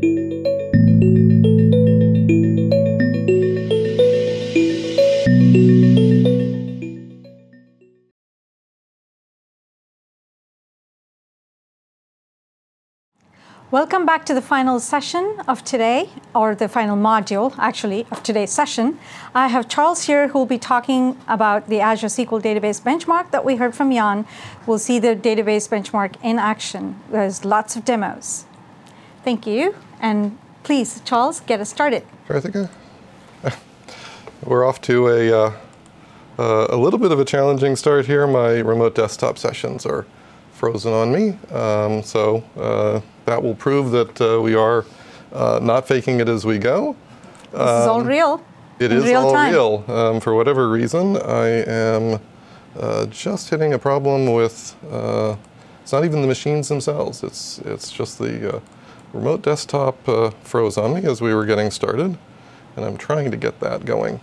Welcome back to the final session of today, or the final module, actually, of today's session. I have Charles here who will be talking about the Azure SQL Database Benchmark that we heard from Jan. We'll see the database benchmark in action. There's lots of demos. Thank you. And please, Charles, get us started. I think we're off to a little bit of a challenging start here. My remote desktop sessions are frozen on me. So that will prove that we are not faking it as we go. This is all real. It is all real. For whatever reason, I am just hitting a problem with, it's not even the machines themselves. It's just the remote desktop froze on me as we were getting started. And I'm trying to get that going.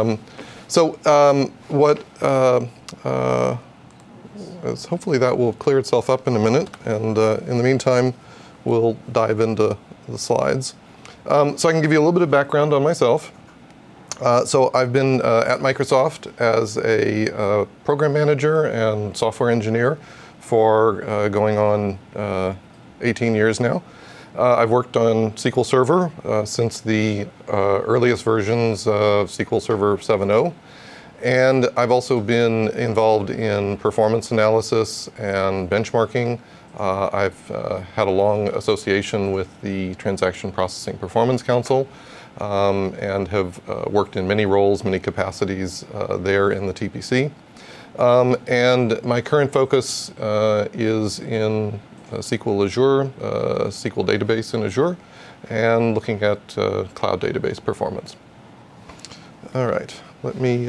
Hopefully that will clear itself up in a minute. And in the meantime, we'll dive into the slides. So I can give you a little bit of background on myself. So I've been at Microsoft as a program manager and software engineer for going on 18 years now. I've worked on SQL Server since the earliest versions of SQL Server 7.0. And I've also been involved in performance analysis and benchmarking. I've had a long association with the Transaction Processing Performance Council and have worked in many roles, many capacities there in the TPC. And my current focus is in SQL Azure, SQL database in Azure, and looking at cloud database performance. All right, let me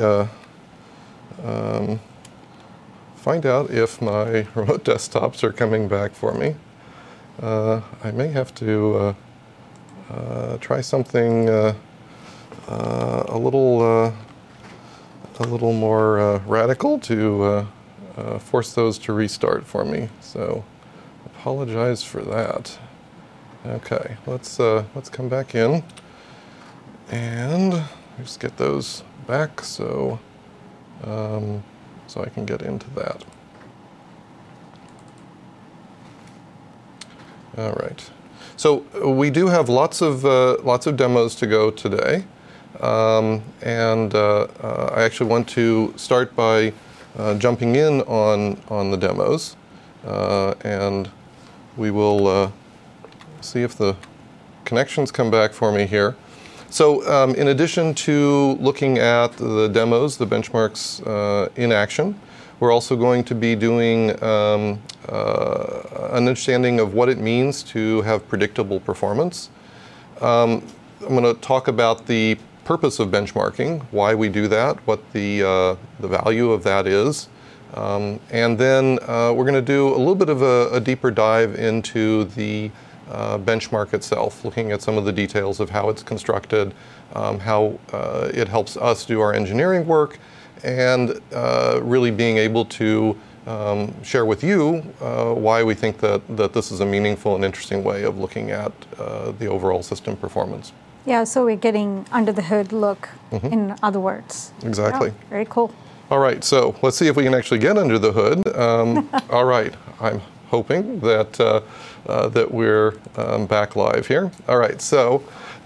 find out if my remote desktops are coming back for me. I may have to try something a little more radical to force those to restart for me. So, apologize for that. Okay, let's come back in and just get those back so I can get into that. All right. So we do have lots of demos to go today, and I actually want to start by jumping in on the demos, and we will see if the connections come back for me here. So in addition to looking at the demos, the benchmarks in action, we're also going to be doing an understanding of what it means to have predictable performance. I'm going to talk about the purpose of benchmarking, why we do that, what the value of that is. And then we're going to do a little bit of a deeper dive into the benchmark itself, looking at some of the details of how it's constructed, how it helps us do our engineering work, and really being able to share with you why we think that this is a meaningful and interesting way of looking at the overall system performance. Yeah, so we're getting under the hood look, in other words. Exactly. Yeah, very cool. All right, so let's see if we can actually get under the hood. All right, I'm hoping that that we're back live here. All right, so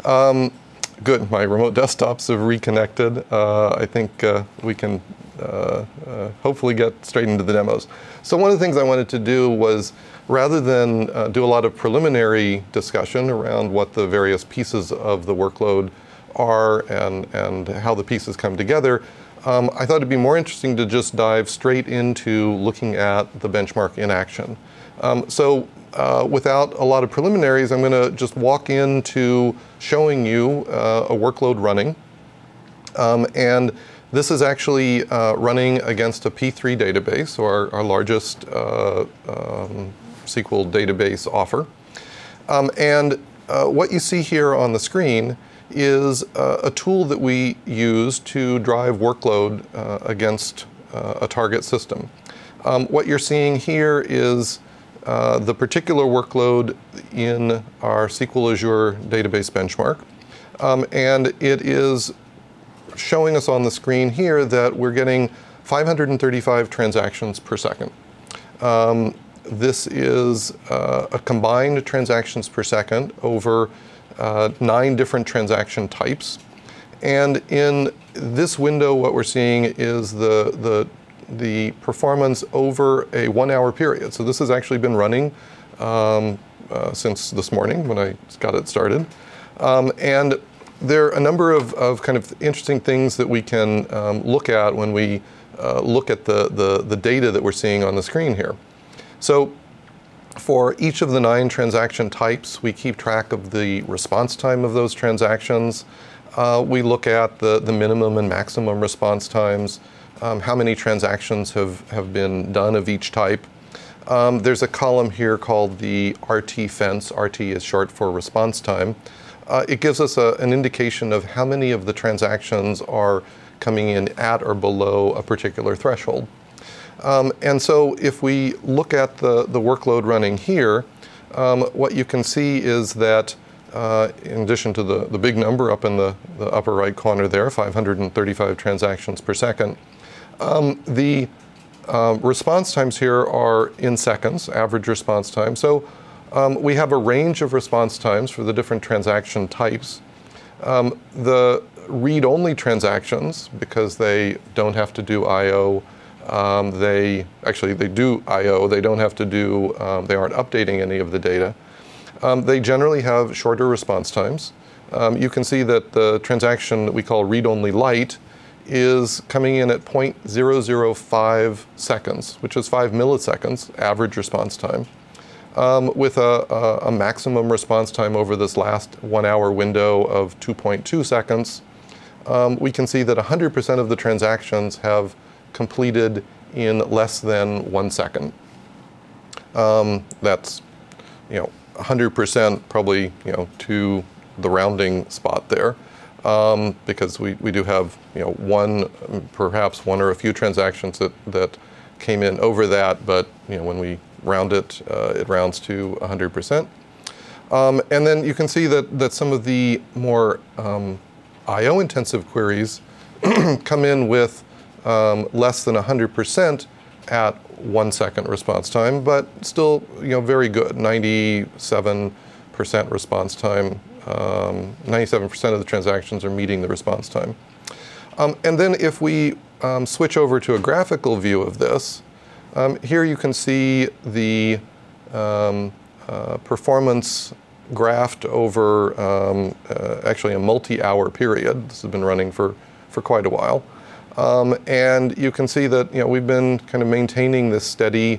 good. My remote desktops have reconnected. I think we can hopefully get straight into the demos. So one of the things I wanted to do was, rather than do a lot of preliminary discussion around what the various pieces of the workload are and how the pieces come together, I thought it'd be more interesting to just dive straight into looking at the benchmark in action. So without a lot of preliminaries, I'm going to just walk into showing you a workload running. And this is actually running against a P3 database, or our largest SQL database offer. And what you see here on the screen is a tool that we use to drive workload against a target system. What you're seeing here is the particular workload in our SQL Azure database benchmark. And it is showing us on the screen here that we're getting 535 transactions per second. This is a combined transactions per second over 9 different transaction types. And in this window, what we're seeing is the performance over a 1-hour period. So this has actually been running since this morning when I got it started. And there are a number of kind of interesting things that we can look at when we look at the data that we're seeing on the screen here. So for each of the 9 transaction types, we keep track of the response time of those transactions. We look at the minimum and maximum response times, how many transactions have been done of each type. There's a column here called the RT fence. RT is short for response time. It gives us an indication of how many of the transactions are coming in at or below a particular threshold. And so if we look at the workload running here, what you can see is that in addition to the big number up in the upper right corner there, 535 transactions per second, the response times here are in seconds, average response time. So we have a range of response times for the different transaction types. The read-only transactions, because they don't have to do I/O, they do I/O. They don't have to do. They aren't updating any of the data. They generally have shorter response times. You can see that the transaction that we call read-only light is coming in at 0.005 seconds, which is 5 milliseconds average response time, with a maximum response time over this last 1-hour window of 2.2 seconds. We can see that 100% of the transactions have completed in less than 1 second. That's 100% probably to the rounding spot there, because we do have perhaps one or a few transactions that came in over that, but when we round it, it rounds to 100%. And then you can see that some of the more I/O intensive queries come in with less than 100% at 1 second response time, but still very good, 97% response time. 97% of the transactions are meeting the response time. And then if we switch over to a graphical view of this, here you can see the performance graphed over actually a multi-hour period. This has been running for quite a while. And you can see that we've been kind of maintaining this steady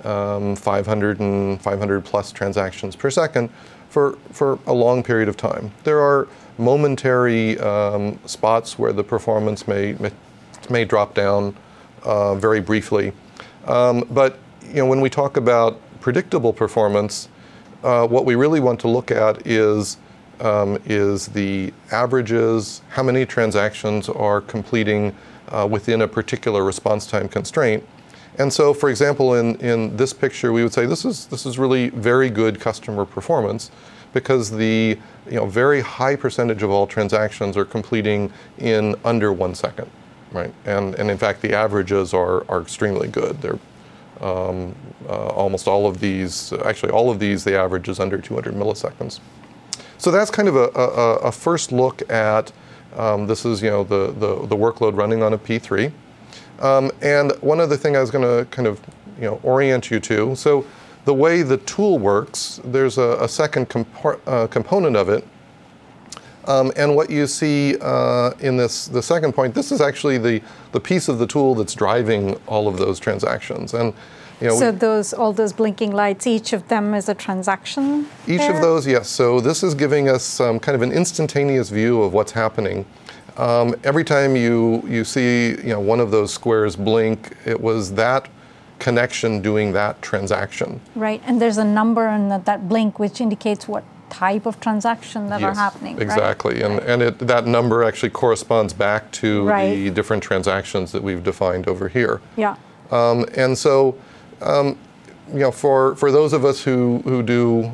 500 plus transactions per second for a long period of time. There are momentary spots where the performance may drop down very briefly. But when we talk about predictable performance, what we really want to look at is the averages, how many transactions are completing within a particular response time constraint. And so, for example, in this picture, we would say this is really very good customer performance, because the very high percentage of all transactions are completing in under 1 second, right? And in fact, the averages are extremely good. They're almost all of these, actually all of these, the average is under 200 milliseconds. So that's kind of a first look at this is the workload running on a P3. And one other thing I was going to kind of orient you to. So the way the tool works, there's a second component of it. And what you see in the second point, this is actually the piece of the tool that's driving all of those transactions. And so all those blinking lights, each of them is a transaction? Each of those, yes. So this is giving us kind of an instantaneous view of what's happening. Every time you see one of those squares blink, it was that connection doing that transaction. Right, and there's a number in that blink which indicates what type of transaction that are happening. Exactly, right? and that number actually corresponds back to the different transactions that we've defined over here. Yeah. And so for those of us who do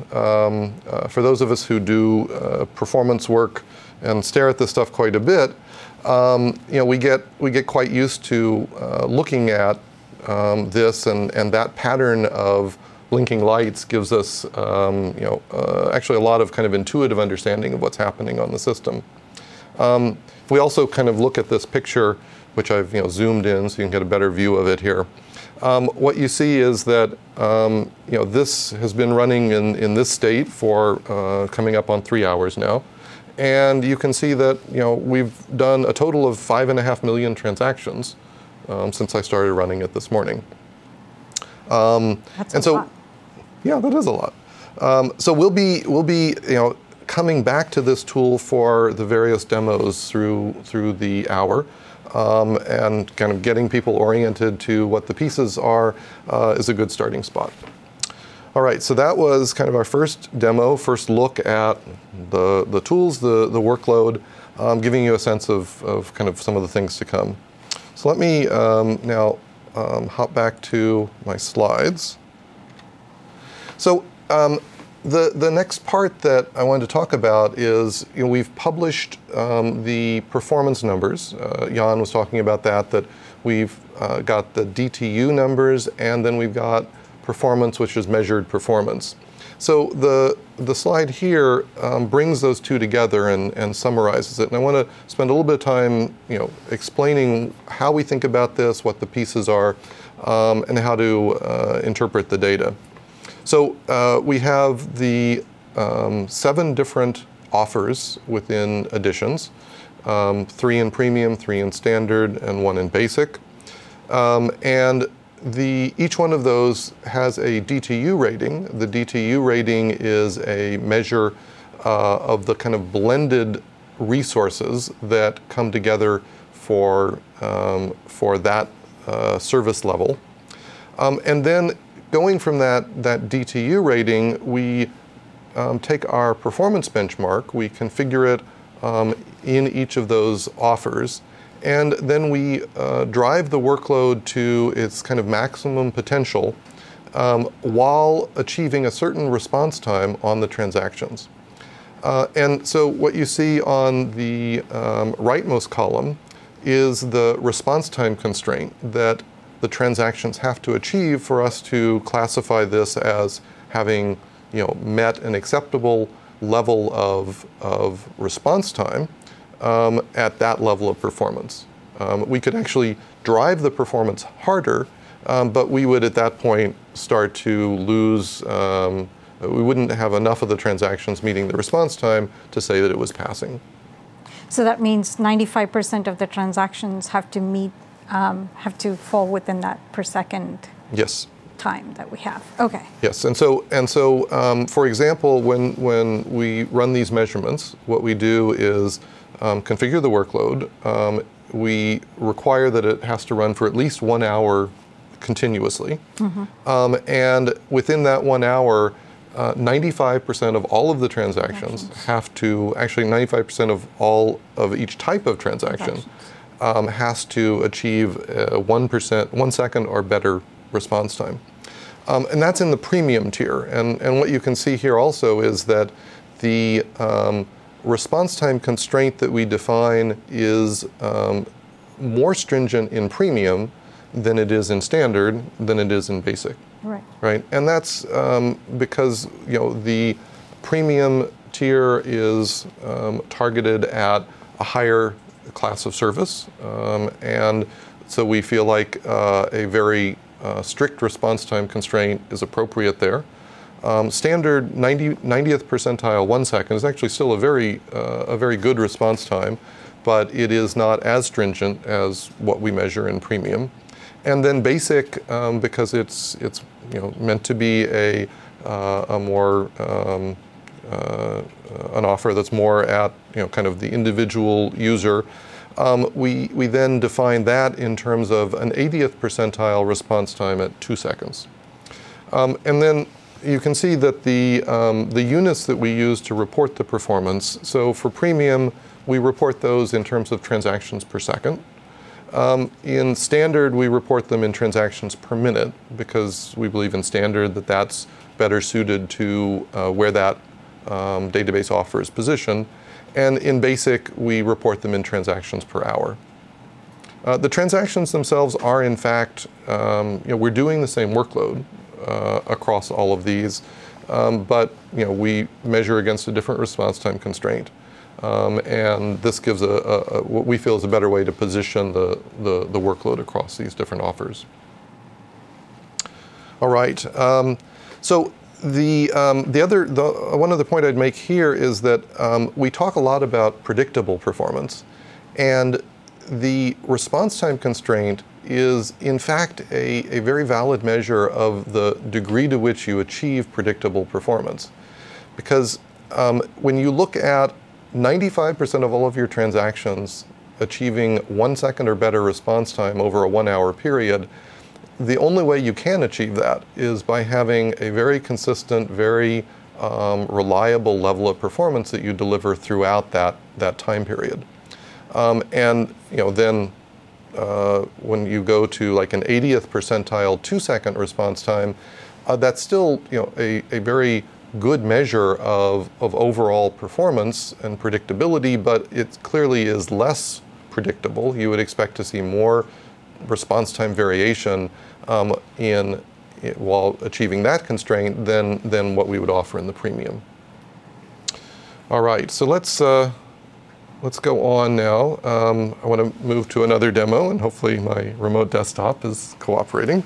performance work and stare at this stuff quite a bit, we get quite used to looking at this, and that pattern of blinking lights gives us actually a lot of kind of intuitive understanding of what's happening on the system. We also kind of look at this picture, which I've zoomed in so you can get a better view of it here. What you see is that this has been running in this state for coming up on 3 hours now, and you can see that we've done a total of 5.5 million transactions since I started running it this morning. That's a lot. Yeah, that is a lot. So we'll be coming back to this tool for the various demos through the hour. And kind of getting people oriented to what the pieces are is a good starting spot. All right, so that was kind of our first demo, first look at the tools, the workload, giving you a sense of kind of some of the things to come. So let me now hop back to my slides. So the next part that I wanted to talk about is, we've published the performance numbers. Jan was talking about that we've got the DTU numbers, and then we've got performance, which is measured performance. So the slide here brings those two together and summarizes it. And I want to spend a little bit of time, explaining how we think about this, what the pieces are, and how to interpret the data. So we have the 7 different offers within editions, 3 in premium, 3 in standard, and 1 in basic. And each one of those has a DTU rating. The DTU rating is a measure of the kind of blended resources that come together for that service level. And then going from that DTU rating, we take our performance benchmark, we configure it in each of those offers, and then we drive the workload to its kind of maximum potential while achieving a certain response time on the transactions. And so what you see on the rightmost column is the response time constraint that the transactions have to achieve for us to classify this as having met an acceptable level of response time at that level of performance. We could actually drive the performance harder, but we would at that point start to lose, we wouldn't have enough of the transactions meeting the response time to say that it was passing. So that means 95% of the transactions have to fall within that per second yes. time that we have. Okay. Yes, and so for example, when we run these measurements, what we do is configure the workload. We require that it has to run for at least 1 hour continuously. Mm-hmm. And within that 1 hour, 95% of all of the transactions have to, actually 95% of all of each type of transaction has to achieve 1 second or better response time. And that's in the premium tier. And what you can see here also is that the response time constraint that we define is more stringent in premium than it is in standard, than it is in basic. Right? And that's because the premium tier is targeted at a higher class of service, and so we feel like a very strict response time constraint is appropriate there. Standard 90th percentile 1 second is actually still a very good response time, but it is not as stringent as what we measure in premium. And then basic, because it's meant to be a more an offer that's more at kind of the individual user. We then define that in terms of an 80th percentile response time at 2 seconds. And then you can see that the units that we use to report the performance, so for premium, we report those in terms of transactions per second. In standard, we report them in transactions per minute because we believe in standard that that's better suited to where that database offer is positioned. And in basic, we report them in transactions per hour. The transactions themselves are, in fact, we're doing the same workload across all of these, but we measure against a different response time constraint. And this gives what we feel is a better way to position the workload across these different offers. All right. So one other point I'd make here is that we talk a lot about predictable performance, and the response time constraint is in fact a very valid measure of the degree to which you achieve predictable performance. Because when you look at 95% of all of your transactions achieving 1 second or better response time over a 1 hour period, the only way you can achieve that is by having a very consistent, very reliable level of performance that you deliver throughout that time period. And then when you go to like an 80th percentile 2-second response time, that's still a very good measure of overall performance and predictability, but it clearly is less predictable. You would expect to see more response time variation while achieving that constraint than what we would offer in the premium. All right, so let's go on now. I want to move to another demo, and hopefully my remote desktop is cooperating.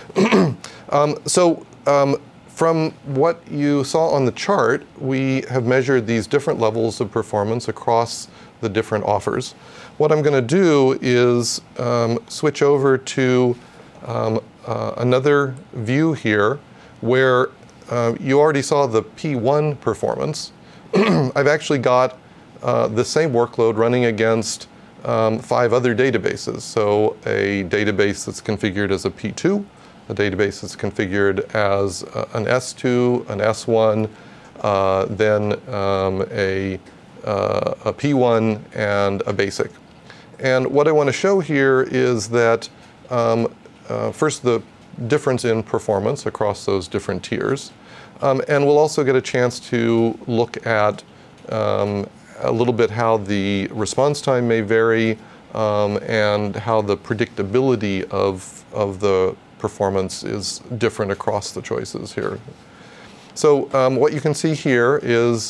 From what you saw on the chart, we have measured these different levels of performance across the different offers. What I'm going to do is switch over to another view here where you already saw the P1 performance. I've actually got the same workload running against 5 other databases. So a database that's configured as a P2, a database that's configured as an S2, an S1, then a P1, and a basic. And what I want to show here is that first the difference in performance across those different tiers. And we'll also get a chance to look at a little bit how the response time may vary and how the predictability of the performance is different across the choices here. So what you can see here is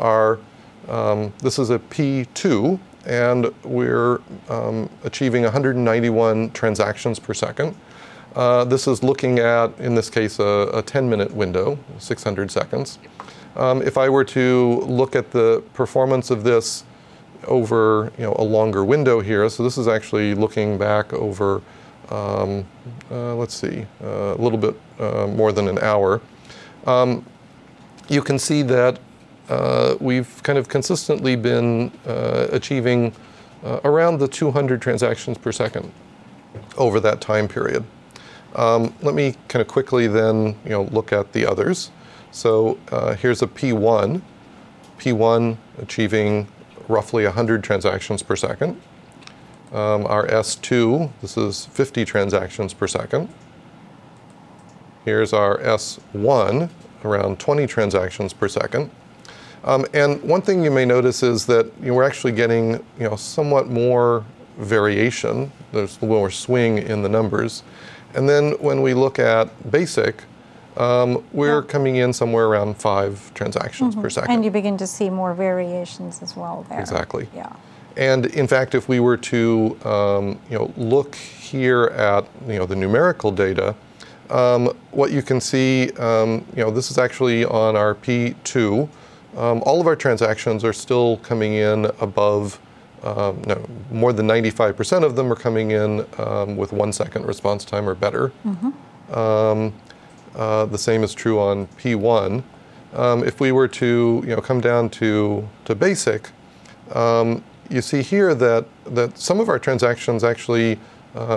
this is a P2, and we're achieving 191 transactions per second. This is looking at, in this case, a 10-minute window, 600 seconds. If I were to look at the performance of this over a longer window here, so this is actually looking back over, let's see, a little bit more than an hour, you can see that we've kind of consistently been achieving around the 200 transactions per second over that time period. Let me kind of quickly then look at the others. So here's a P1 achieving roughly 100 transactions per second. Our S2, this is 50 transactions per second. Here's our S1, around 20 transactions per second. And one thing you may notice is that we're actually getting somewhat more variation. There's a little more swing in the numbers. And then when we look at basic, we're coming in somewhere around 5 transactions per second. And you begin to see more variations as well there. Exactly. Yeah. And in fact, if we were to look here at the numerical data, what you can see, this is actually on our P2. All of our transactions are still coming in above, more than 95% of them are coming in with 1 second response time or better. The same is true on P1. If we were to come down to basic, you see here that some of our transactions actually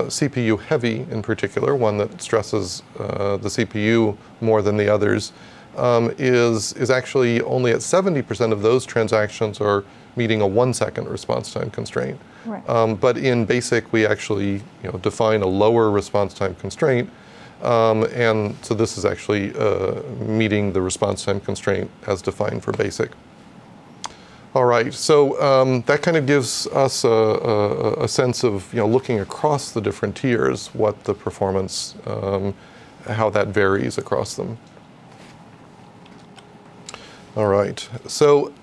CPU heavy in particular, one that stresses the CPU more than the others, is actually only at 70% of those transactions are meeting a 1-second response time constraint. Right. But in BASIC, we actually define a lower response time constraint. And so this is actually meeting the response time constraint as defined for BASIC. All right, so that kind of gives us a sense of looking across the different tiers, what the performance, how that varies across them. All right, so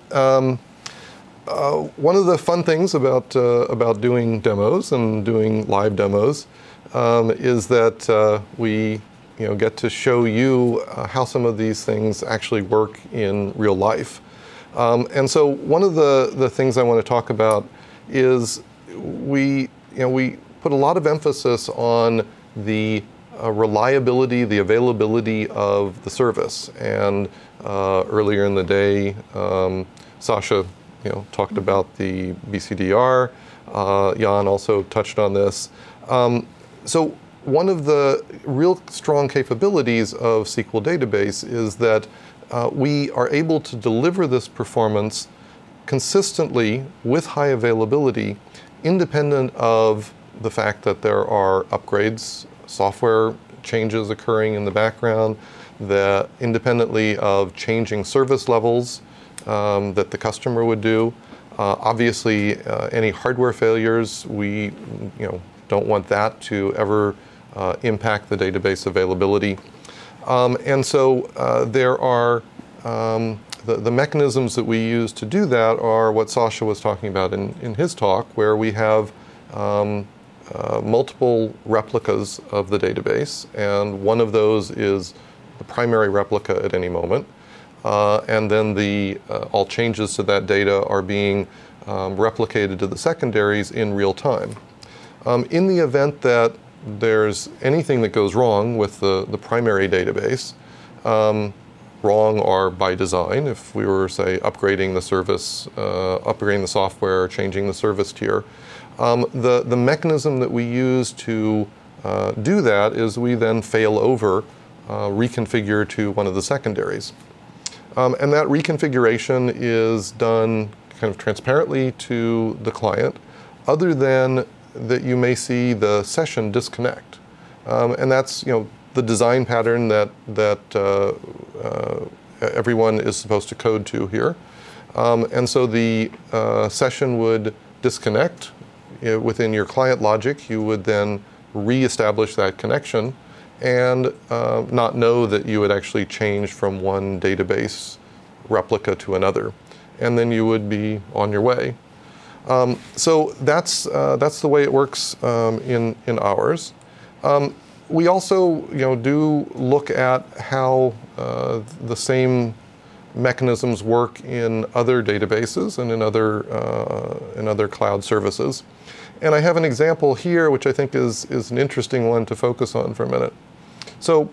one of the fun things about doing demos and doing live demos is that we get to show you how some of these things actually work in real life. And so one of the things I want to talk about is we put a lot of emphasis on the reliability, the availability of the service. And earlier in the day, Sasha talked about the BCDR. Jan also touched on this. So one of the real strong capabilities of SQL Database is that we are able to deliver this performance consistently with high availability, independent of the fact that there are upgrades, software changes occurring in the background, that independently of changing service levels that the customer would do. Obviously, any hardware failures, we don't want that to ever impact the database availability. And so there are the mechanisms that we use to do that are what Sasha was talking about in his talk, where we have multiple replicas of the database, and one of those is the primary replica at any moment. And then all changes to that data are being replicated to the secondaries in real time. In the event that there's anything that goes wrong with the primary database, wrong or by design, if we were, say, upgrading the service, upgrading the software, changing the service tier, the mechanism that we use to do that is we then fail over, reconfigure to one of the secondaries. And that reconfiguration is done kind of transparently to the client, other than that you may see the session disconnect. And that's the design pattern that everyone is supposed to code to here. And so the session would disconnect within your client logic. You would then reestablish that connection and not know that you had actually changed from one database replica to another. And then you would be on your way. So that's the way it works in ours. We also do look at how the same mechanisms work in other databases and in other cloud services. And I have an example here, which I think is an interesting one to focus on for a minute. So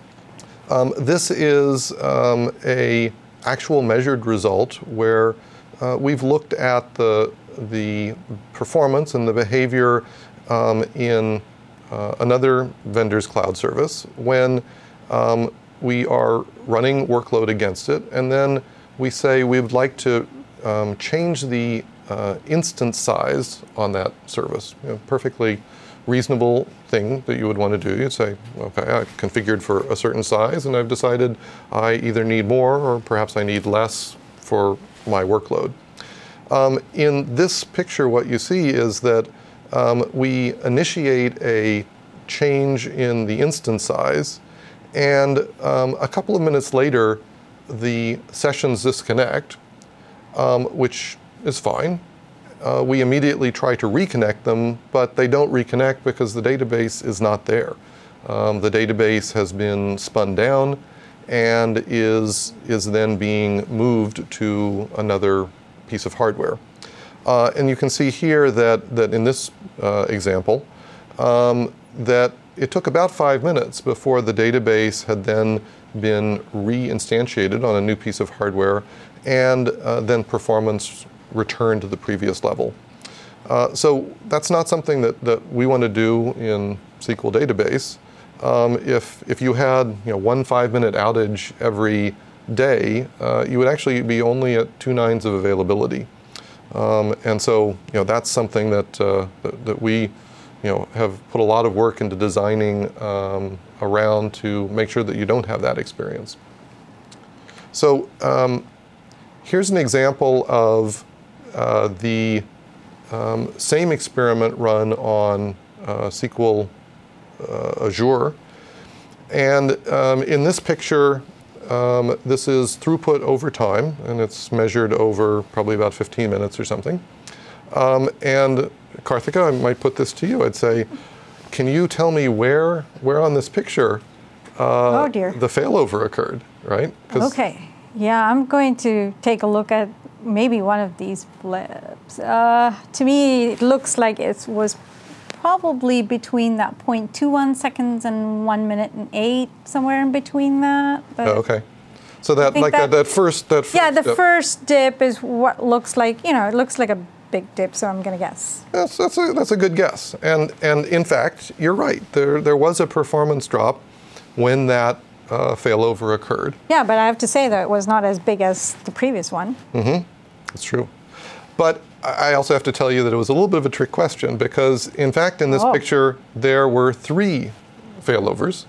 this is a actual measured result where we've looked at the performance and the behavior in another vendor's cloud service when we are running workload against it, and then we say we would like to change the instance size on that service. Perfectly reasonable thing that you would want to do. You'd say, okay, I've configured for a certain size, and I've decided I either need more or perhaps I need less for my workload. In this picture, what you see is that we initiate a change in the instance size, and a couple of minutes later, the sessions disconnect, which is fine. We immediately try to reconnect them, but they don't reconnect because the database is not there. The database has been spun down and is then being moved to another piece of hardware. And you can see here that in this example, that it took about 5 minutes before the database had then been reinstantiated on a new piece of hardware, and then performance returned to the previous level. So that's not something that we want to do in SQL Database. if you had 1 5-minute outage every day, you would actually be only at 2 nines of availability. And so that's something that we have put a lot of work into designing around to make sure that you don't have that experience. So here's an example of the same experiment run on SQL Azure. And in this picture, this is throughput over time, and it's measured over probably about 15 minutes or something. And Karthika, I might put this to you. I'd say, can you tell me where on this picture oh dear. the failover occurred, right? Okay. Yeah, I'm going to take a look at maybe one of these blips. To me, it looks like it was probably between that 0.21 seconds and 1 minute and 8, somewhere in between that. But okay. So that first yeah, the dip. first dip is what looks like, it looks like a big dip, so I'm going to guess. That's a good guess. And in fact, you're right. There was a performance drop when that failover occurred. Yeah, but I have to say that it was not as big as the previous one. Mm-hmm. That's true. But I also have to tell you that it was a little bit of a trick question because, in fact, in this picture, there were 3 failovers.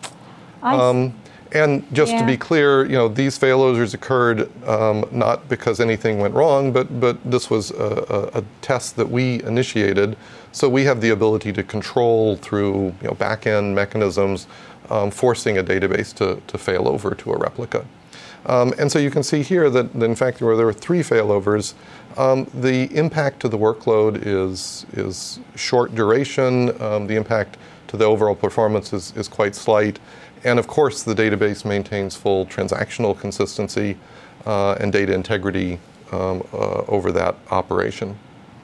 And just to be clear, these failovers occurred not because anything went wrong, but this was a test that we initiated. So we have the ability to control through back-end mechanisms, forcing a database to fail over to a replica. And so you can see here that in fact, where there were 3 failovers, the impact to the workload is short duration. The impact to the overall performance is quite slight. And of course, the database maintains full transactional consistency and data integrity over that operation.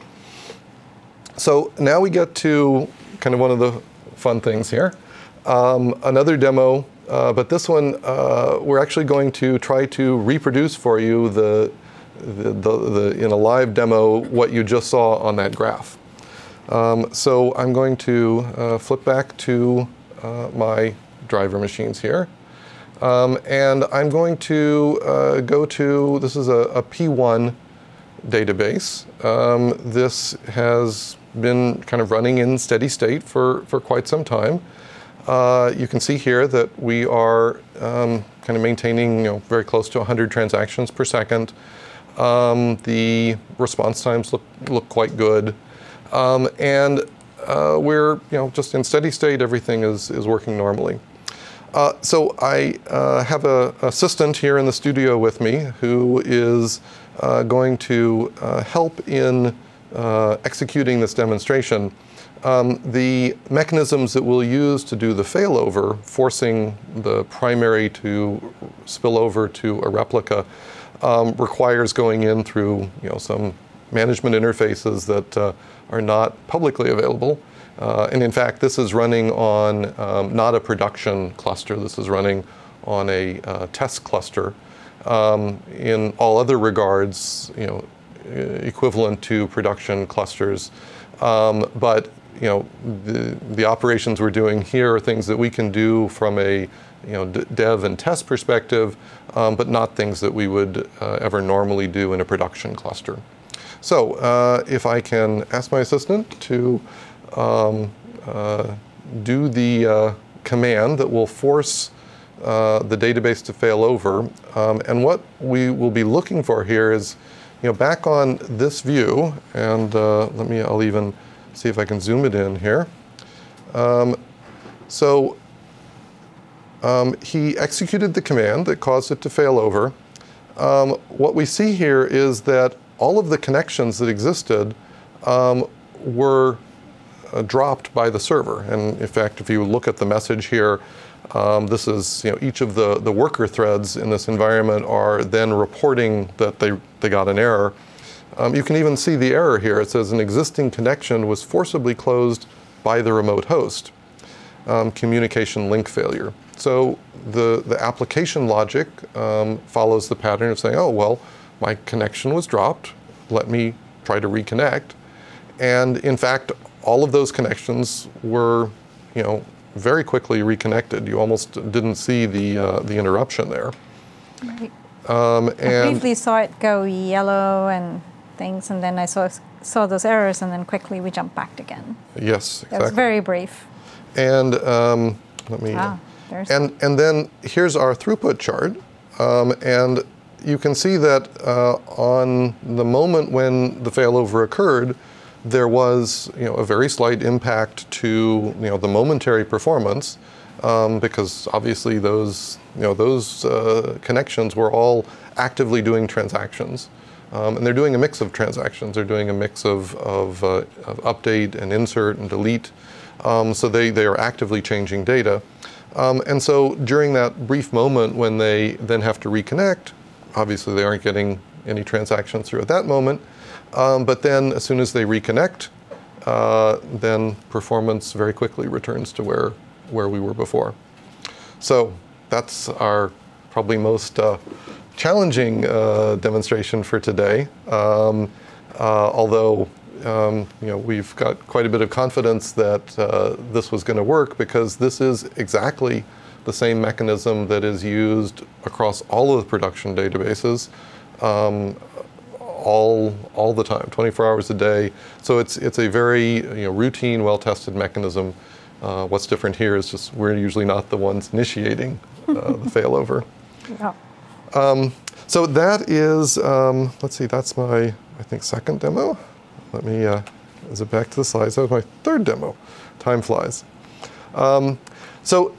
So now we get to kind of one of the fun things here. Another demo, but this one we're actually going to try to reproduce for you in a live demo what you just saw on that graph. So I'm going to flip back to my driver machines here. And I'm going to go to, this is a P1 database. This has been kind of running in steady state for quite some time. You can see here that we are kind of maintaining very close to 100 transactions per second. The response times look quite good. And we're just in steady state, everything is working normally. So I have an assistant here in the studio with me who is going to help in executing this demonstration. The mechanisms that we'll use to do the failover, forcing the primary to spill over to a replica, requires going in through some management interfaces that are not publicly available. And in fact, this is running on not a production cluster. This is running on a test cluster. In all other regards, equivalent to production clusters. But the operations we're doing here are things that we can do from a dev and test perspective, but not things that we would ever normally do in a production cluster. So if I can ask my assistant to do the command that will force the database to fail over. And what we will be looking for here is, back on this view, and I'll even see if I can zoom it in here. So he executed the command that caused it to fail over. What we see here is that all of the connections that existed were dropped by the server. And in fact, if you look at the message here, this is, each of the worker threads in this environment are then reporting that they got an error. You can even see the error here. It says an existing connection was forcibly closed by the remote host. Communication link failure. So the application logic follows the pattern of saying, oh, well, my connection was dropped. Let me try to reconnect. And in fact, all of those connections were, very quickly reconnected. You almost didn't see the interruption there. Right. And I briefly saw it go yellow and things, and then I saw those errors, and then quickly we jumped back again. yes, exactly. That was very brief. And let me. And then here's our throughput chart, and you can see that on the moment when the failover occurred, there was a very slight impact to the momentary performance, because obviously those connections were all actively doing transactions, and they're doing a mix of transactions. They're doing a mix of update and insert and delete, so they are actively changing data, and so during that brief moment when they then have to reconnect, obviously they aren't getting any transactions through at that moment. But then as soon as they reconnect, then performance very quickly returns to where we were before. So that's our probably most challenging demonstration for today. Although we've got quite a bit of confidence that this was going to work, because this is exactly the same mechanism that is used across all of the production databases. All the time, 24 hours a day. So it's a very routine, well-tested mechanism. What's different here is just we're usually not the ones initiating the failover. Yeah. So that is, let's see, that's my, I think, second demo. Let me, is it back to the slides? That was my third demo. Time flies. So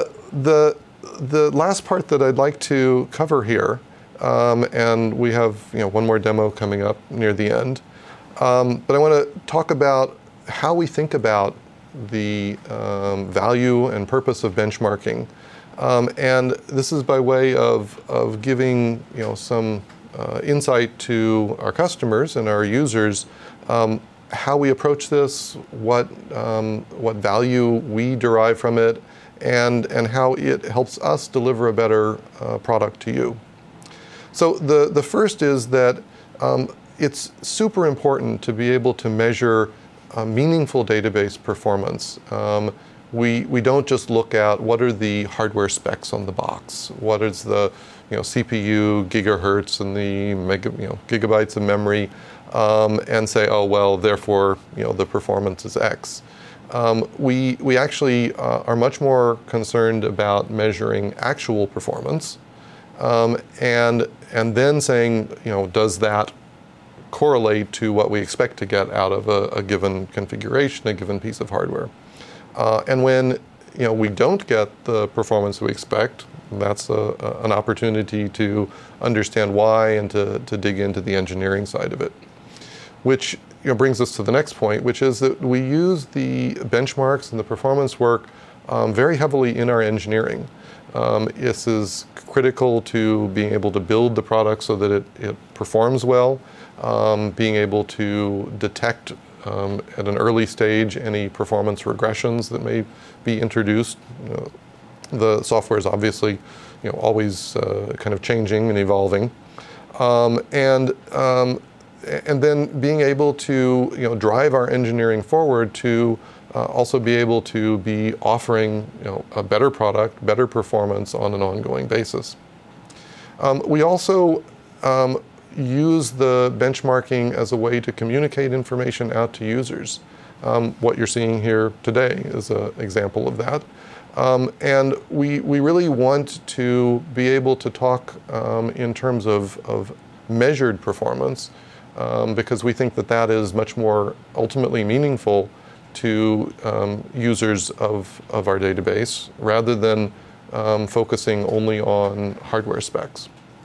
the last part that I'd like to cover here, and we have one more demo coming up near the end. But I want to talk about how we think about the value and purpose of benchmarking. And this is by way of giving some insight to our customers and our users, how we approach this, what value we derive from it, and how it helps us deliver a better product to you. So the first is that it's super important to be able to measure meaningful database performance. We don't just look at what are the hardware specs on the box, what is the CPU gigahertz and the gigabytes of memory, and say, oh well, therefore the performance is X. We actually are much more concerned about measuring actual performance, and then saying, does that correlate to what we expect to get out of a given configuration, a given piece of hardware. And when we don't get the performance we expect, that's an opportunity to understand why and to dig into the engineering side of it. Which brings us to the next point, which is that we use the benchmarks and the performance work very heavily in our engineering. This is critical to being able to build the product so that it performs well, being able to detect at an early stage any performance regressions that may be introduced. The software is obviously always kind of changing and evolving, and then being able to drive our engineering forward to also be able to be offering a better product, better performance on an ongoing basis. We also use the benchmarking as a way to communicate information out to users. What you're seeing here today is an example of that. And we really want to be able to talk in terms of measured performance, because we think that is much more ultimately meaningful to users of our database, rather than focusing only on hardware specs.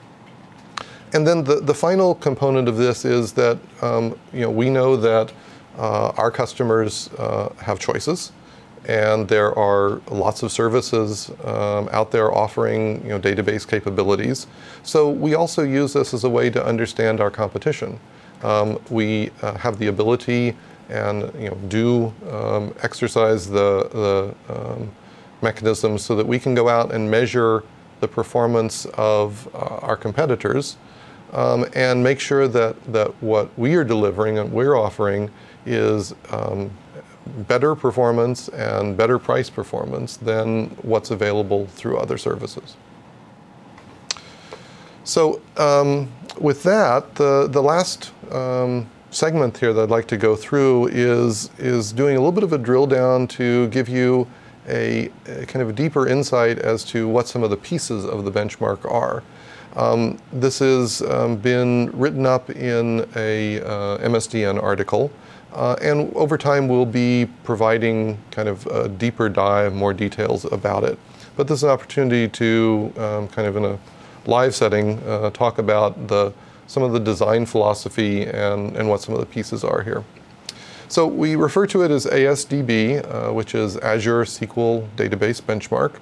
And then the final component of this is that we know that our customers have choices, and there are lots of services out there offering database capabilities. So we also use this as a way to understand our competition. We have the ability and do exercise the mechanisms so that we can go out and measure the performance of our competitors, and make sure that what we are delivering and we're offering is better performance and better price performance than what's available through other services. So with that, the last segment here that I'd like to go through is doing a little bit of a drill down to give you a kind of a deeper insight as to what some of the pieces of the benchmark are. This has been written up in a MSDN article, and over time we'll be providing kind of a deeper dive, more details about it. But this is an opportunity to kind of in a live setting talk about some of the design philosophy and what some of the pieces are here. So we refer to it as ASDB, which is Azure SQL Database Benchmark.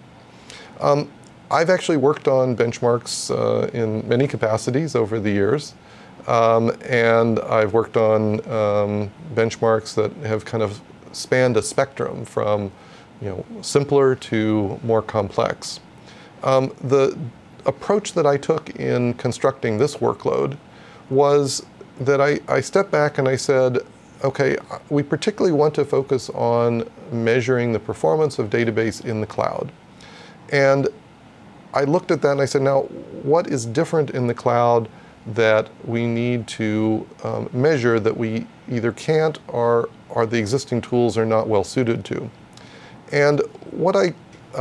I've actually worked on benchmarks in many capacities over the years, and I've worked on benchmarks that have kind of spanned a spectrum from simpler to more complex. The approach that I took in constructing this workload was that I stepped back and I said, okay, we particularly want to focus on measuring the performance of database in the cloud. And I looked at that and I said, now, what is different in the cloud that we need to measure that we either can't or the existing tools are not well suited to? And what I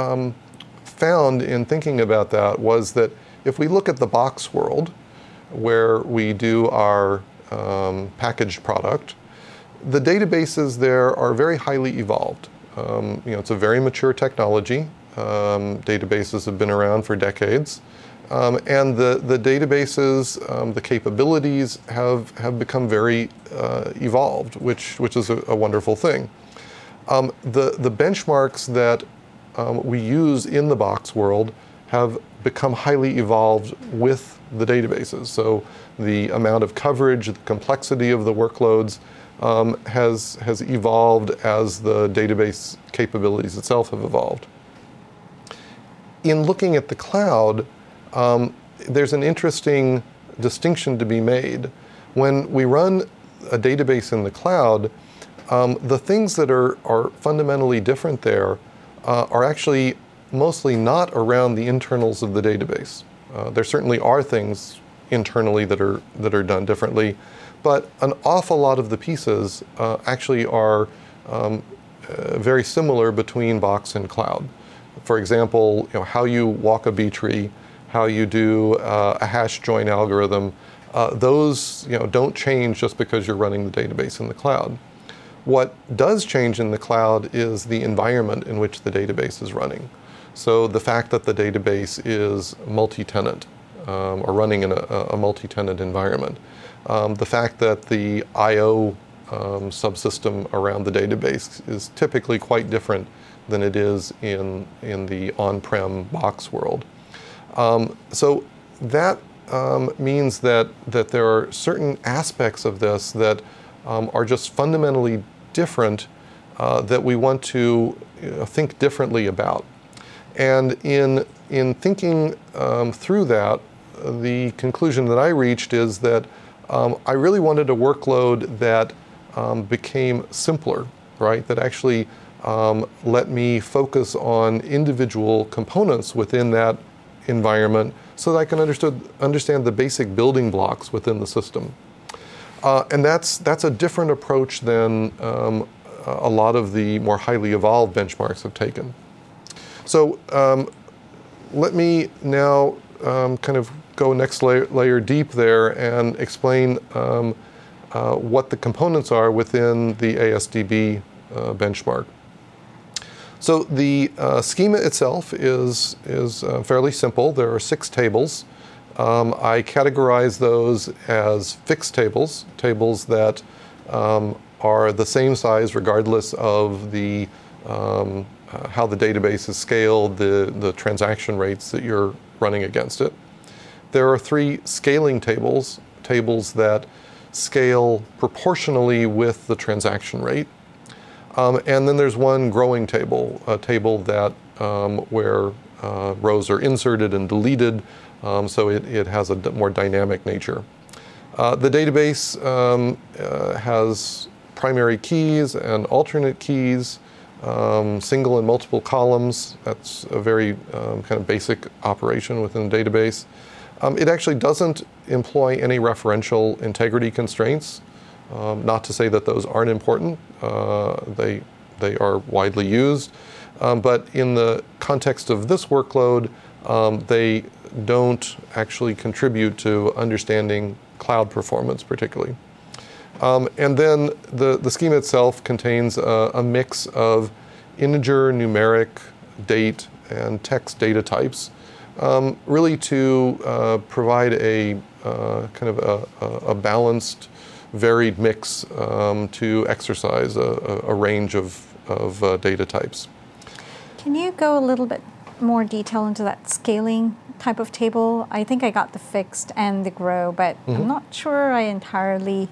found in thinking about that was that if we look at the box world, where we do our packaged product, the databases there are very highly evolved. It's a very mature technology. Databases have been around for decades. And the databases, the capabilities have become very evolved, which is a wonderful thing. The benchmarks that we use in the box world have become highly evolved with the databases. So the amount of coverage, the complexity of the workloads has evolved as the database capabilities itself have evolved. In looking at the cloud, there's an interesting distinction to be made. When we run a database in the cloud, the things that are fundamentally different there are actually mostly not around the internals of the database. There certainly are things internally that are done differently, but an awful lot of the pieces actually are very similar between box and cloud. For example, how you walk a B tree, how you do a hash join algorithm, those don't change just because you're running the database in the cloud. What does change in the cloud is the environment in which the database is running. So the fact that the database is multi-tenant or running in a multi-tenant environment. The fact that the I/O subsystem around the database is typically quite different than it is in the on-prem box world. So that means that there are certain aspects of this that are just fundamentally different that we want to think differently about. And in thinking through that, the conclusion that I reached is that I really wanted a workload that became simpler, right? That actually let me focus on individual components within that environment so that I can understand the basic building blocks within the system. And that's a different approach than a lot of the more highly evolved benchmarks have taken. So let me now kind of go next layer deep there and explain what the components are within the ASDB benchmark. So the schema itself is fairly simple. There are 6 tables. I categorize those as fixed tables, tables that are the same size regardless of the how the database is scaled, the transaction rates that you're running against it. There are 3 scaling tables, tables that scale proportionally with the transaction rate. And then there's 1 growing table, a table that where rows are inserted and deleted, so it has a more dynamic nature. The database has primary keys and alternate keys, single and multiple columns. That's a very kind of basic operation within the database. It actually doesn't employ any referential integrity constraints. Not to say that those aren't important. They are widely used. But in the context of this workload, they don't actually contribute to understanding cloud performance particularly. And then the schema itself contains a mix of integer, numeric, date, and text data types, really to provide a kind of a balanced, varied mix to exercise a range of data types. Can you go a little bit more detail into that scaling type of table? I think I got the fixed and the grow, but I'm not sure I entirely,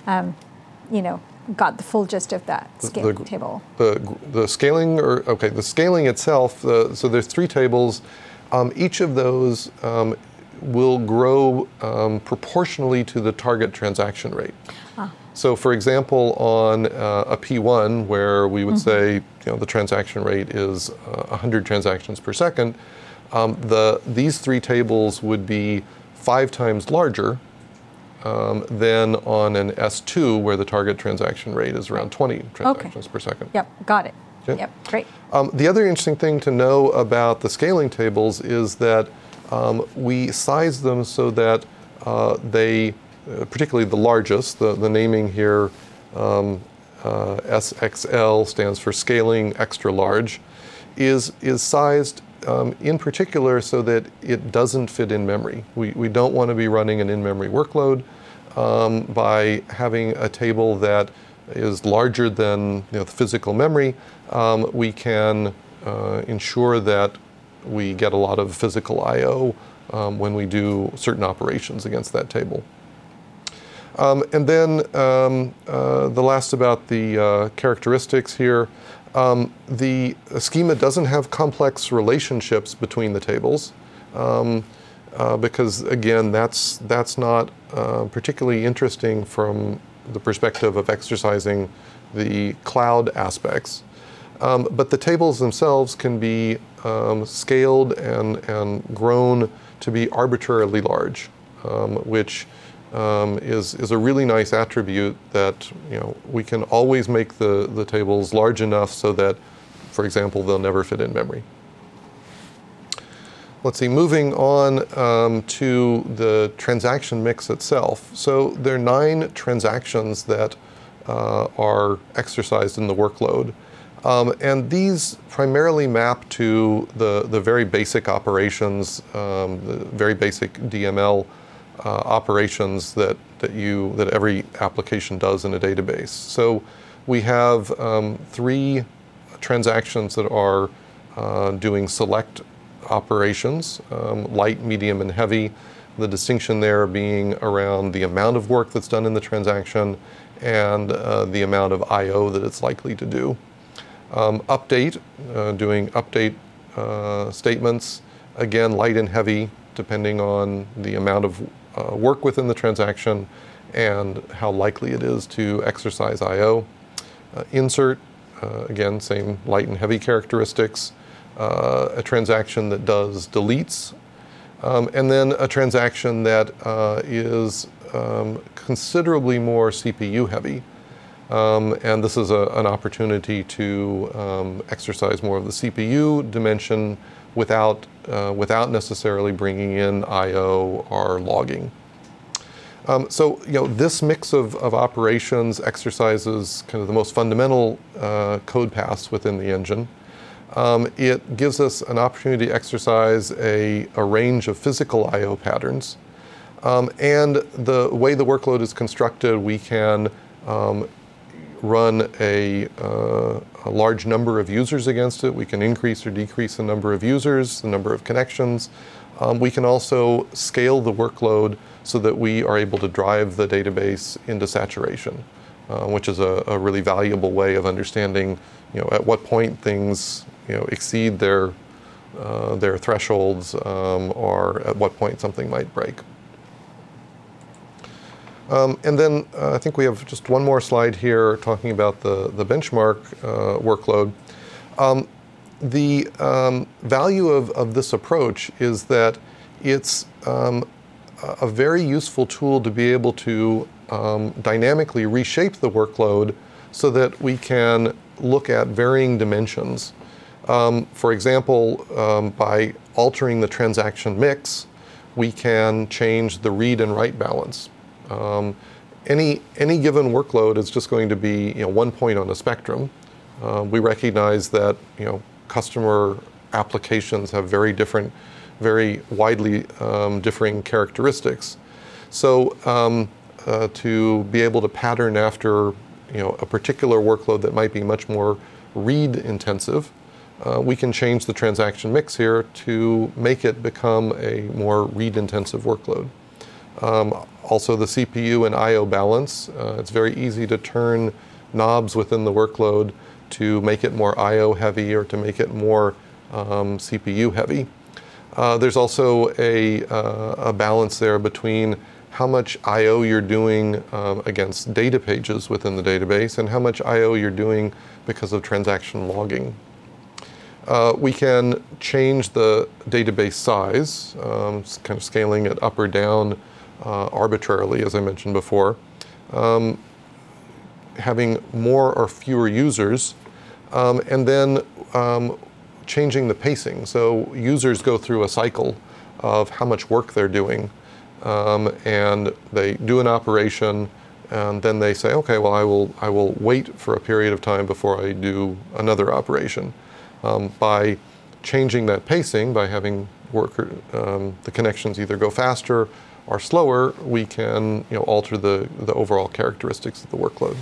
got the full gist of that scaling table. The scaling, the scaling itself. So there's 3 tables. Each of those will grow proportionally to the target transaction rate. So, for example, on a P1, where we would say the transaction rate is 100 transactions per second, these 3 tables would be 5 times larger than on an S2, where the target transaction rate is around 20 transactions per second. Yep, got it. Okay. Yep, great. The other interesting thing to know about the scaling tables is that we size them so that they, particularly the largest, the naming here, SXL stands for scaling extra large, is sized in particular so that it doesn't fit in memory. We don't want to be running an in-memory workload. By having a table that is larger than the physical memory, we can ensure that we get a lot of physical I/O when we do certain operations against that table. And then the last about the characteristics here. The schema doesn't have complex relationships between the tables because, again, that's not particularly interesting from the perspective of exercising the cloud aspects. But the tables themselves can be scaled and grown to be arbitrarily large, which is a really nice attribute that we can always make the tables large enough so that, for example, they'll never fit in memory. Let's see, moving on to the transaction mix itself. So there are 9 transactions that are exercised in the workload. And these primarily map to the very basic operations, the very basic DML operations that every application does in a database. So we have 3 transactions that are doing select operations, light, medium, and heavy. The distinction there being around the amount of work that's done in the transaction and the amount of I/O that it's likely to do. Update, doing update statements, again, light and heavy, depending on the amount of work within the transaction and how likely it is to exercise I/O. Insert, again, same light and heavy characteristics. A transaction that does deletes, and then a transaction that is considerably more CPU heavy. And this is an opportunity to exercise more of the CPU dimension without necessarily bringing in I/O or logging. So this mix of operations exercises kind of the most fundamental code paths within the engine. It gives us an opportunity to exercise a range of physical I/O patterns. And the way the workload is constructed, we can run a large number of users against it. We can increase or decrease the number of users, the number of connections. We can also scale the workload so that we are able to drive the database into saturation, which is a really valuable way of understanding at what point things exceed their thresholds or at what point something might break. And then I think we have just one more slide here talking about the benchmark workload. The value of this approach is that it's a very useful tool to be able to dynamically reshape the workload so that we can look at varying dimensions. For example, by altering the transaction mix, we can change the read and write balance. Any given workload is just going to be one point on a spectrum. We recognize that customer applications have very widely differing characteristics. So to be able to pattern after a particular workload that might be much more read intensive, we can change the transaction mix here to make it become a more read intensive workload. Also the CPU and I/O balance, it's very easy to turn knobs within the workload to make it more I/O heavy or to make it more CPU heavy. There's also a balance there between how much I/O you're doing against data pages within the database and how much I/O you're doing because of transaction logging. We can change the database size, kind of scaling it up or down arbitrarily, as I mentioned before. Having more or fewer users, and then changing the pacing. So users go through a cycle of how much work they're doing, and they do an operation, and then they say, okay, well, I will wait for a period of time before I do another operation. By changing that pacing, by having the connections either go faster or slower, we can alter the overall characteristics of the workload.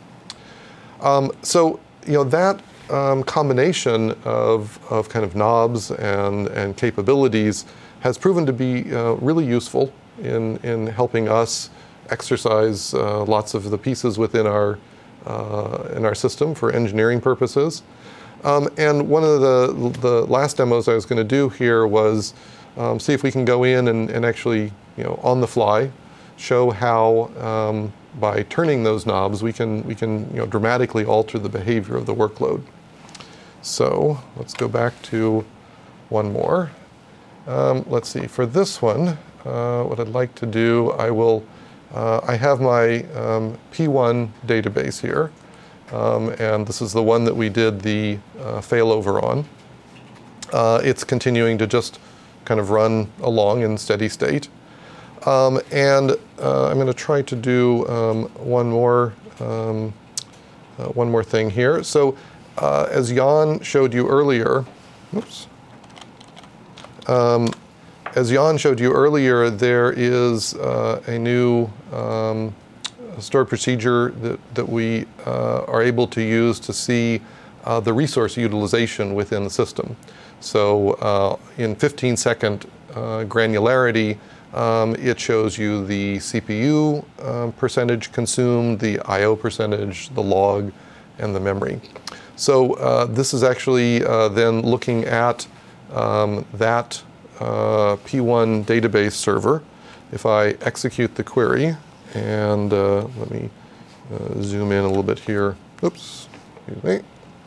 So that combination of kind of knobs and capabilities has proven to be really useful in helping us exercise lots of the pieces within our system for engineering purposes. And one of the last demos I was going to do here was see if we can go in and actually, on the fly, show how by turning those knobs we can dramatically alter the behavior of the workload. So let's go back to one more. Let's see. For this one, what I'd like to do, I have my P1 database here. And this is the one that we did the failover on. It's continuing to just kind of run along in steady state. And I'm going to try to do one more thing here. So as Jan showed you earlier, there is a new stored procedure that we are able to use to see the resource utilization within the system. So in 15-second granularity, it shows you the CPU percentage consumed, the I/O percentage, the log, and the memory. So this is actually then looking at that P1 database server. If I execute the query, and let me zoom in a little bit here. Oops, excuse me.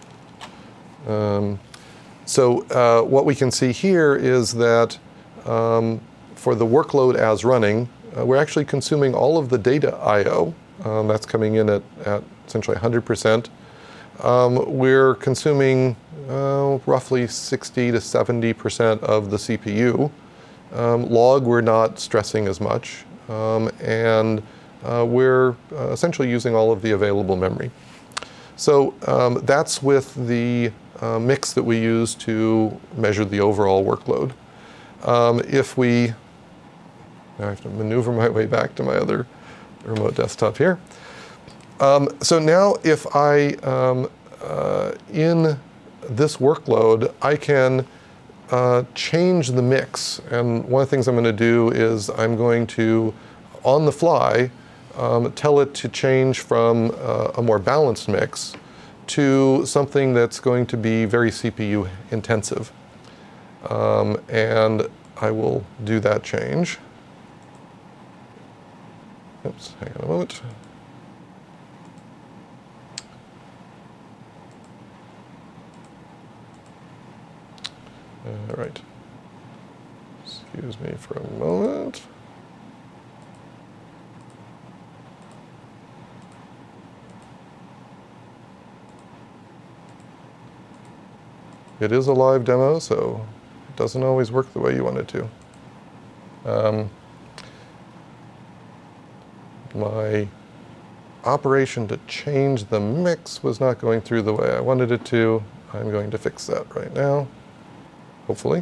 So what we can see here is that for the workload as running, we're actually consuming all of the data I/O. That's coming in at essentially 100%. We're consuming roughly 60 to 70% of the CPU. Log, we're not stressing as much. And we're essentially using all of the available memory. So that's with the mix that we use to measure the overall workload. Now I have to maneuver my way back to my other remote desktop here. So now if I, in this workload, I can change the mix. And one of the things I'm going to do is I'm going to, on the fly, tell it to change from a more balanced mix to something that's going to be very CPU intensive. And I will do that change. Oops, hang on a moment. All right. Excuse me for a moment. It is a live demo, so it doesn't always work the way you want it to. My operation to change the mix was not going through the way I wanted it to. I'm going to fix that right now, hopefully,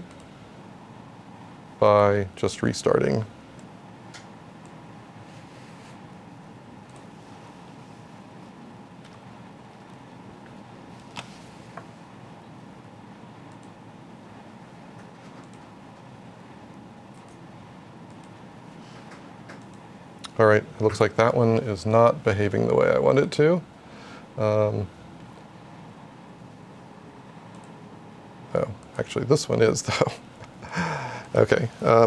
by just restarting. All right, it looks like that one is not behaving the way I want it to. Oh, actually, this one is, though. Okay,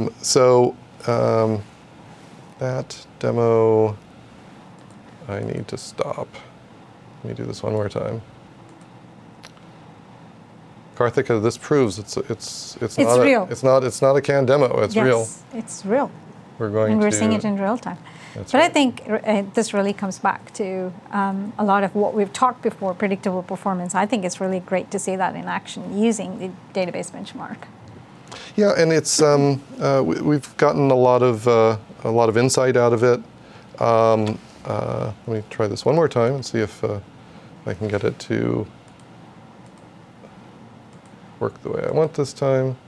that demo, I need to stop. Let me do this one more time. Karthika, this proves it's not real. It's not a canned demo. It's real. Yes, it's real. We're seeing it in real time. That's but right. I think this really comes back to a lot of what we've talked before, predictable performance. I think it's really great to see that in action using the database benchmark. Yeah, and it's we've gotten a lot of insight out of it. Let me try this one more time and see if I can get it to work the way I want this time.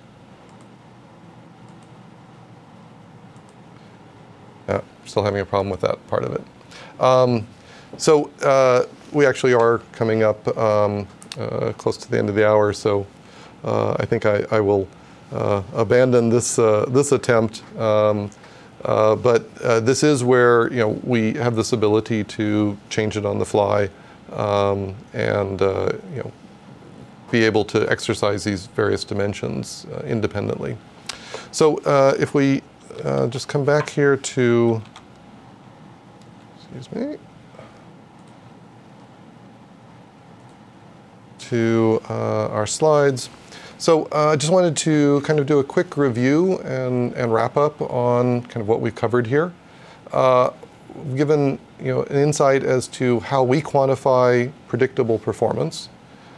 Yeah, still having a problem with that part of it. We actually are coming up close to the end of the hour, so I think I will abandon this attempt. But this is where we have this ability to change it on the fly and be able to exercise these various dimensions independently. So if we just come back here to, excuse me, to our slides. So I just wanted to kind of do a quick review and wrap up on kind of what we've covered here. Given an insight as to how we quantify predictable performance,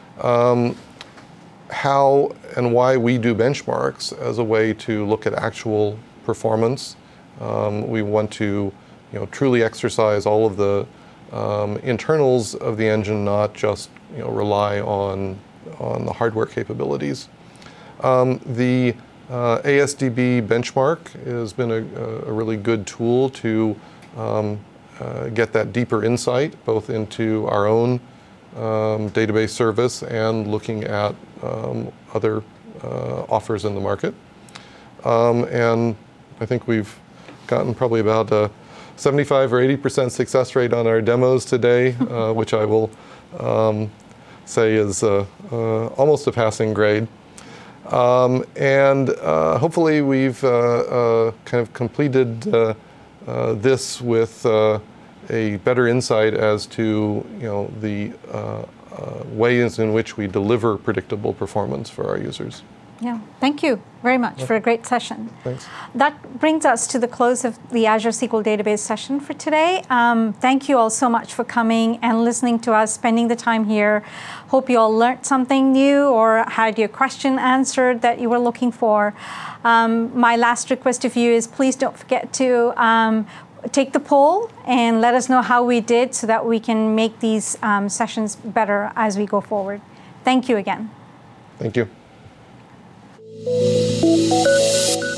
how and why we do benchmarks as a way to look at actual performance. We want to truly exercise all of the internals of the engine, not just rely on the hardware capabilities. The ASDB benchmark has been a really good tool to get that deeper insight, both into our own database service and looking at other offers in the market. And I think we've gotten probably about a 75 or 80% success rate on our demos today, which I will say is almost a passing grade. And hopefully we've kind of completed this with a better insight as to the ways in which we deliver predictable performance for our users. Yeah, thank you very much for a great session. Thanks. That brings us to the close of the Azure SQL Database session for today. Thank you all so much for coming and listening to us, spending the time here. Hope you all learned something new or had your question answered that you were looking for. My last request of you is please don't forget to take the poll and let us know how we did so that we can make these sessions better as we go forward. Thank you again. Thank you.